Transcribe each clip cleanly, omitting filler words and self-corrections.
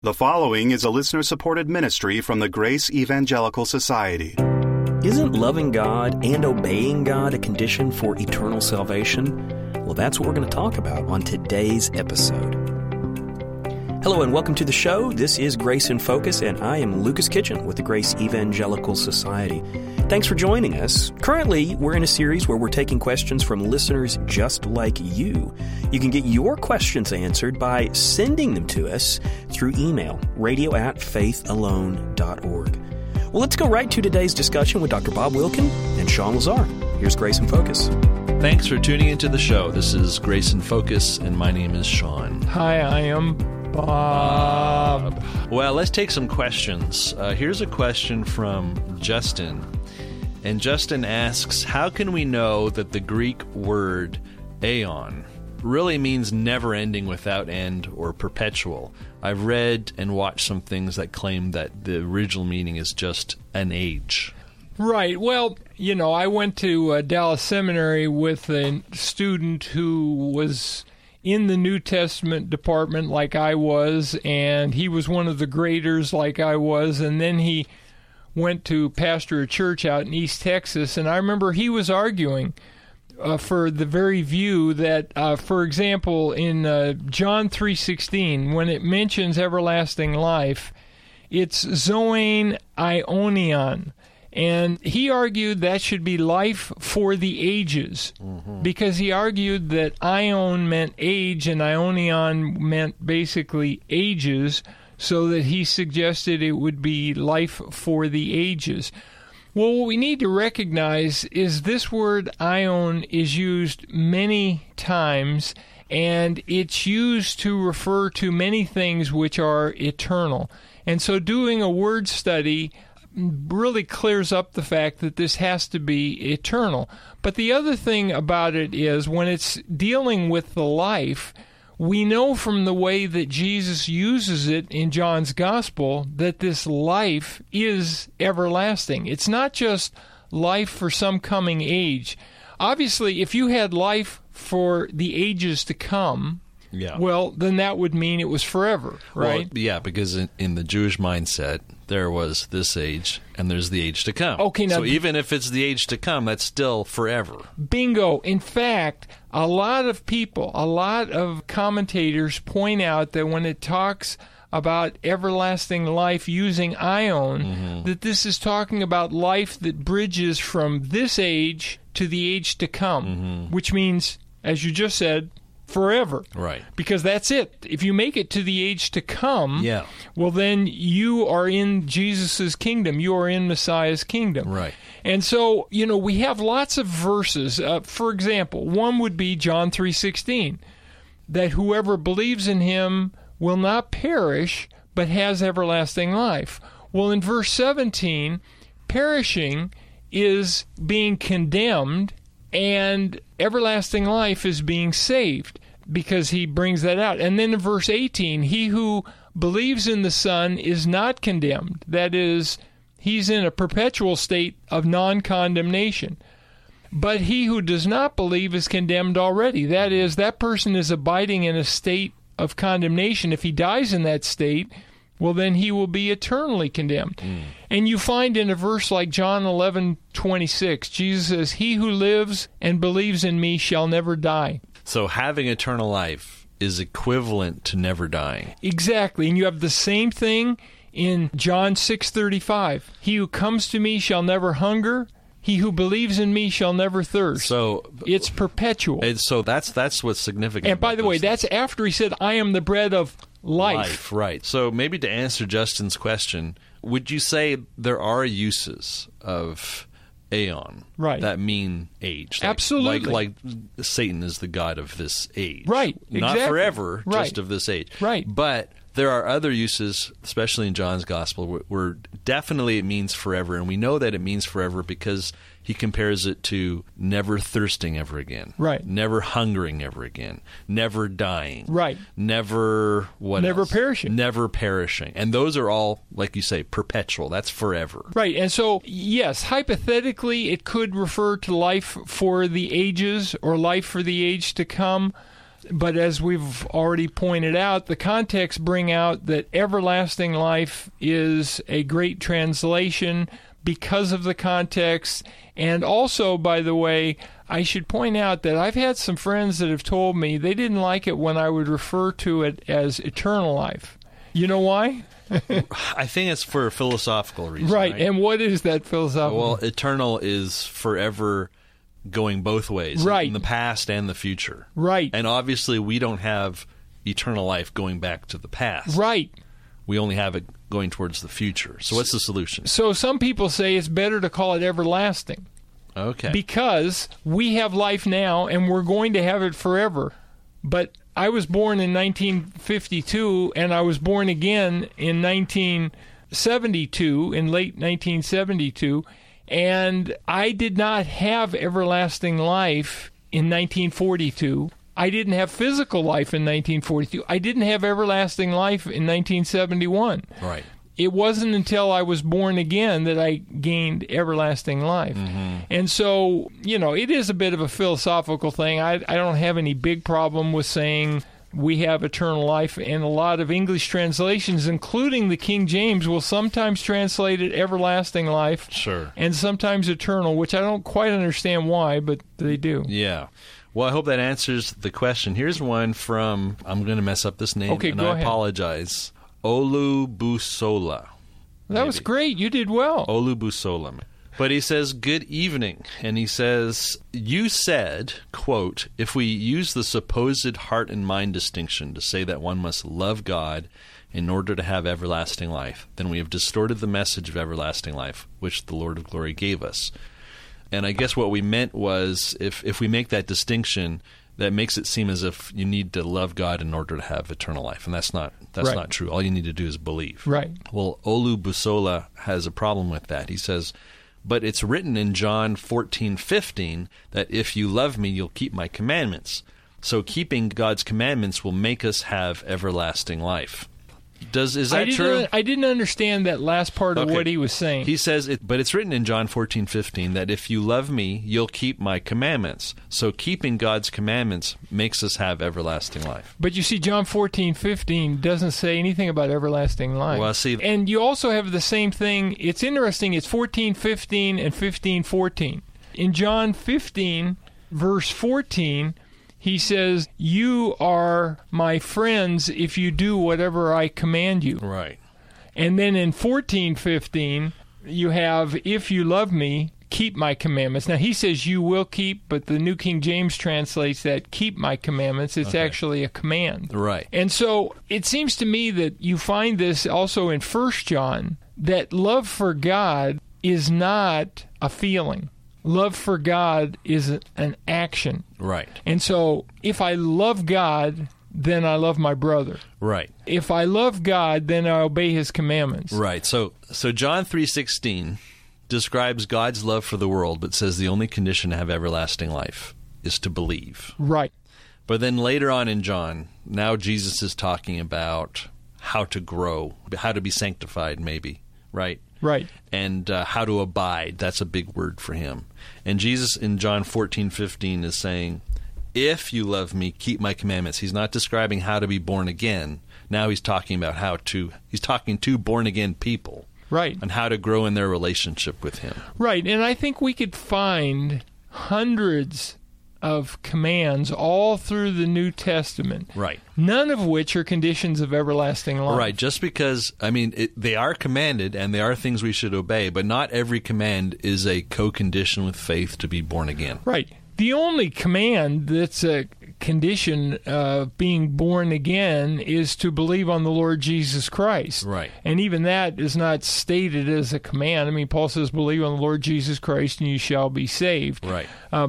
The following is a listener-supported ministry from the Grace Evangelical Society. Isn't loving God and obeying God a condition for eternal salvation? Well, that's what we're going to talk about on today's episode. Hello and welcome to the show. This is Grace in Focus, and I am Lucas Kitchen with the Grace Evangelical Society. Thanks for joining us. Currently, we're in a series where we're taking questions from listeners just like you. You can get your questions answered by sending them to us through email, radio@faithalone.org. Well, let's go right to today's discussion with Dr. Bob Wilkin and Sean Lazar. Here's Grace in Focus. Thanks for tuning into the show. This is Grace in Focus, and my name is Sean. Hi, I am Bob. Well, let's take some questions. Here's a question from Justin. And Justin asks, how can we know that the Greek word aeon really means never ending, without end, or perpetual? I've read and watched some things that claim that the original meaning is just an age. Right. Well, you know, I went to Dallas Seminary with a student who was in the New Testament department like I was, and he was one of the graders like I was, and then he went to pastor a church out in East Texas, and I remember he was arguing for the very view that, for example, in John 3:16, when it mentions everlasting life, it's zoin aionion. And he argued that should be life for the ages, because he argued that aion meant age and aionion meant basically ages, so that he suggested it would be life for the ages. Well, what we need to recognize is this word aion is used many times, and it's used to refer to many things which are eternal. And so doing a word study really clears up the fact that this has to be eternal. But the other thing about it is, when it's dealing with the life, we know from the way that Jesus uses it in John's Gospel that this life is everlasting. It's not just life for some coming age. Obviously, if you had life for the ages to come, well, then that would mean it was forever, right? Well, yeah, because in the Jewish mindset, there was this age, and there's the age to come. Okay, now, so even if it's the age to come, that's still forever. Bingo. In fact, a lot of people, a lot of commentators point out that when it talks about everlasting life using aion, that this is talking about life that bridges from this age to the age to come, which means, as you just said, forever. Right. Because that's it. If you make it to the age to come, yeah, well, then you are in Jesus' kingdom. You are in Messiah's kingdom. Right. And so, you know, we have lots of verses. For example, one would be John 3:16, that whoever believes in him will not perish, but has everlasting life. Well, in verse 17, perishing is being condemned, and everlasting life is being saved, because he brings that out. And then in verse 18, he who believes in the Son is not condemned. That is, he's in a perpetual state of non-condemnation. But he who does not believe is condemned already. That is, that person is abiding in a state of condemnation. If he dies in that state, well, then he will be eternally condemned. And you find in a verse like John 11:26, Jesus says, he who lives and believes in me shall never die. So having eternal life is equivalent to never dying. Exactly. And you have the same thing in John 6:35. He who comes to me shall never hunger. He who believes in me shall never thirst. So it's perpetual. So that's what's significant. And by the way, that's after he said, I am the bread of life. Right. So maybe to answer Justin's question, would you say there are uses of aeon that mean age? Absolutely. Like Satan is the god of this age. Right. Not exactly. forever, just of this age. Right. But there are other uses, especially in John's Gospel, where definitely it means forever. And we know that it means forever because he compares it to never thirsting ever again. Right. Never hungering ever again. Never dying. Right. Never Never perishing. Never perishing. And those are all, like you say, perpetual. That's forever. Right. And so, yes, hypothetically, it could refer to life for the ages or life for the age to come. But as we've already pointed out, the context bring out that everlasting life is a great translation because of the context. And also, by the way, I should point out that I've had some friends that have told me they didn't like it when I would refer to it as eternal life. You know why? I think it's for a philosophical reason. Right. And what is that philosophical? Well, eternal is forever going both ways. Right. In the past and the future. Right. And obviously we don't have eternal life going back to the past. Right. We only have it going towards the future. So what's the solution? So some people say it's better to call it everlasting. Okay. Because we have life now and we're going to have it forever. But I was born in 1952 and I was born again in 1972, in late 1972, and I did not have everlasting life in 1942. I didn't have physical life in 1942. I didn't have everlasting life in 1971. Right. It wasn't until I was born again that I gained everlasting life. Mm-hmm. And so, it is a bit of a philosophical thing. I don't have any big problem with saying we have eternal life, and a lot of English translations, including the King James, will sometimes translate it everlasting life. Sure. And sometimes eternal, which I don't quite understand why, but they do. Yeah. Well, I hope that answers the question. Here's one from, I'm going to mess up this name, and I apologize. Olubusola. That was great. You did well. Olubusola. But he says, good evening. And he says, you said, quote, if we use the supposed heart and mind distinction to say that one must love God in order to have everlasting life, then we have distorted the message of everlasting life, which the Lord of glory gave us. And I guess what we meant was, if we make that distinction, that makes it seem as if you need to love God in order to have eternal life. And that's not true. All you need to do is believe. Right. Well, Olubusola has a problem with that. He says, but it's written in John 14:15 that if you love me, you'll keep my commandments. So keeping God's commandments will make us have everlasting life. Is that true? I didn't understand that last part of what he was saying. He says, but it's written in John 14:15 that if you love me, you'll keep my commandments. So keeping God's commandments makes us have everlasting life. But you see, John 14:15 doesn't say anything about everlasting life. Well, see, and you also have the same thing. It's interesting. It's 14:15 and 15:14. In John 15, verse 14, he says, you are my friends if you do whatever I command you. Right. And then in 14:15, you have, if you love me, keep my commandments. Now, he says you will keep, but the New King James translates that keep my commandments. It's actually a command. Right. And so it seems to me that you find this also in 1 John, that love for God is not a feeling. Love for God is an action. Right. And so if I love God, then I love my brother. Right. If I love God, then I obey his commandments. Right. So John 3:16 describes God's love for the world, but says the only condition to have everlasting life is to believe. Right. But then later on in John, now Jesus is talking about how to grow, how to be sanctified maybe, right? Right. And how to abide. That's a big word for him. And Jesus in John 14:15 is saying, if you love me, keep my commandments. He's not describing how to be born again. Now he's talking about he's talking to born again people. Right. And how to grow in their relationship with him. Right. And I think we could find hundreds of commands all through the New Testament. Right. None of which are conditions of everlasting life. Right. Just because, they are commanded and they are things we should obey, but not every command is a co-condition with faith to be born again. Right. The only command that's a condition of being born again is to believe on the Lord Jesus Christ. Right. And even that is not stated as a command. Paul says, believe on the Lord Jesus Christ and you shall be saved. Right.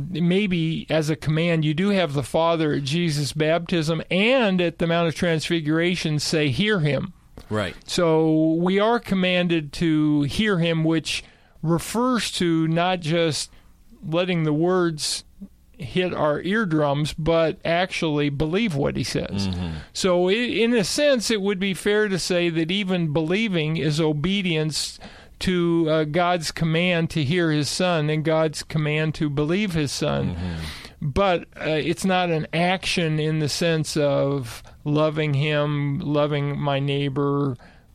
Maybe as a command, you do have the Father at Jesus' baptism and at the Mount of Transfiguration say, hear him. Right. So we are commanded to hear him, which refers to not just letting the words hit our eardrums, but actually believe what he says. Mm-hmm. So in a sense, it would be fair to say that even believing is obedience to God's command to hear his Son and God's command to believe his Son. Mm-hmm. but it's not an action in the sense of loving him, loving my neighbor,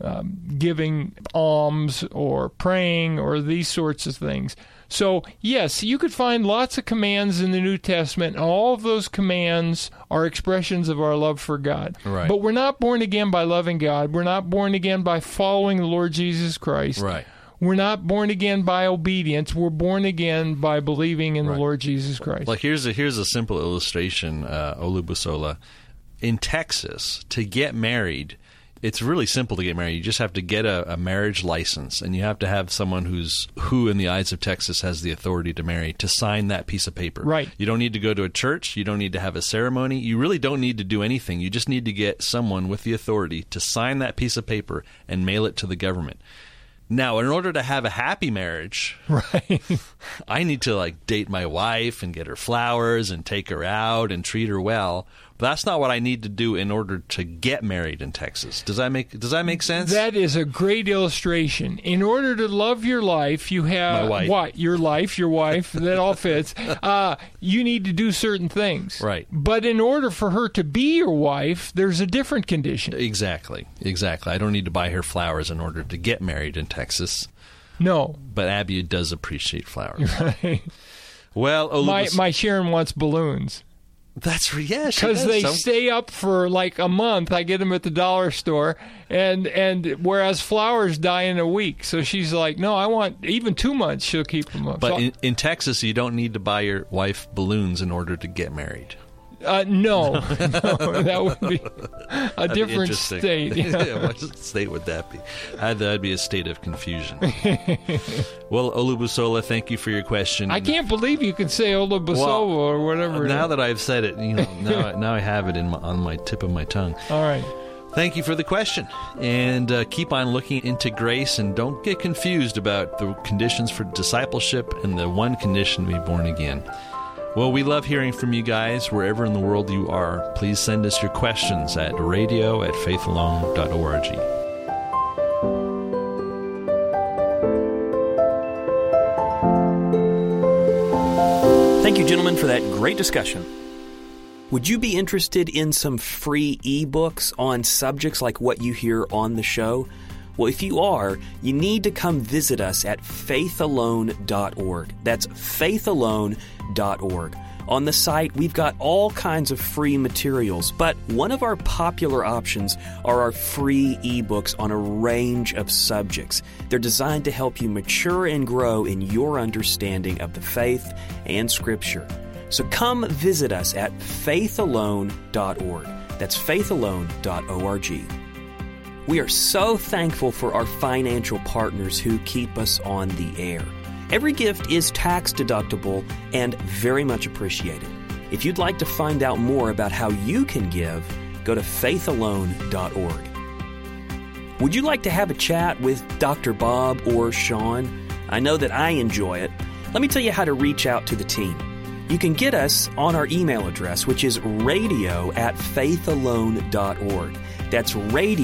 giving alms or praying or these sorts of things. So, yes, you could find lots of commands in the New Testament, and all of those commands are expressions of our love for God. Right. But we're not born again by loving God. We're not born again by following the Lord Jesus Christ. Right. We're not born again by obedience. We're born again by believing in the Lord Jesus Christ. Like here's a simple illustration, Olubusola. In Texas, to get married, it's really simple to get married. You just have to get a marriage license, and you have to have someone who, in the eyes of Texas, has the authority to marry, to sign that piece of paper. Right. You don't need to go to a church. You don't need to have a ceremony. You really don't need to do anything. You just need to get someone with the authority to sign that piece of paper and mail it to the government. Now, in order to have a happy marriage, right, I need to date my wife and get her flowers and take her out and treat her well. But that's not what I need to do in order to get married in Texas. Does that make sense? That is a great illustration. In order to love your life, you have my wife. Your wife, that all fits. You need to do certain things. Right. But in order for her to be your wife, there's a different condition. Exactly. I don't need to buy her flowers in order to get married in Texas. No. But Abby does appreciate flowers. Right. Well, my Sharon wants balloons. That's yeah, because they stay up for a month. I get them at the dollar store, and whereas flowers die in a week. So she's like, no, I want even 2 months. She'll keep them up. But in Texas, you don't need to buy your wife balloons in order to get married. No, that would be a different state. Yeah, what state would that be? That'd be a state of confusion. Well, Olubusola, thank you for your question. I can't believe you can say Olubusola or whatever. Now that I've said it, now I have it on my tip of my tongue. All right. Thank you for the question, and keep on looking into grace, and don't get confused about the conditions for discipleship and the one condition to be born again. Well, we love hearing from you guys wherever in the world you are. Please send us your questions at radio@faithalone.org. Thank you, gentlemen, for that great discussion. Would you be interested in some free ebooks on subjects like what you hear on the show? Well, if you are, you need to come visit us at faithalone.org. That's faithalone.org. On the site, we've got all kinds of free materials, but one of our popular options are our free ebooks on a range of subjects. They're designed to help you mature and grow in your understanding of the faith and Scripture. So come visit us at faithalone.org. That's faithalone.org. We are so thankful for our financial partners who keep us on the air. Every gift is tax deductible and very much appreciated. If you'd like to find out more about how you can give, go to faithalone.org. Would you like to have a chat with Dr. Bob or Sean? I know that I enjoy it. Let me tell you how to reach out to the team. You can get us on our email address, which is radio@faithalone.org. That's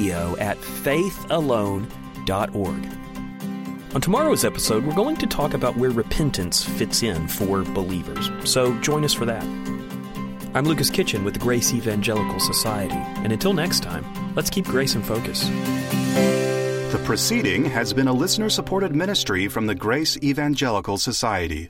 radio@faithalone.org. On tomorrow's episode, we're going to talk about where repentance fits in for believers. So join us for that. I'm Lucas Kitchen with the Grace Evangelical Society. And until next time, let's keep grace in focus. The proceeding has been a listener-supported ministry from the Grace Evangelical Society.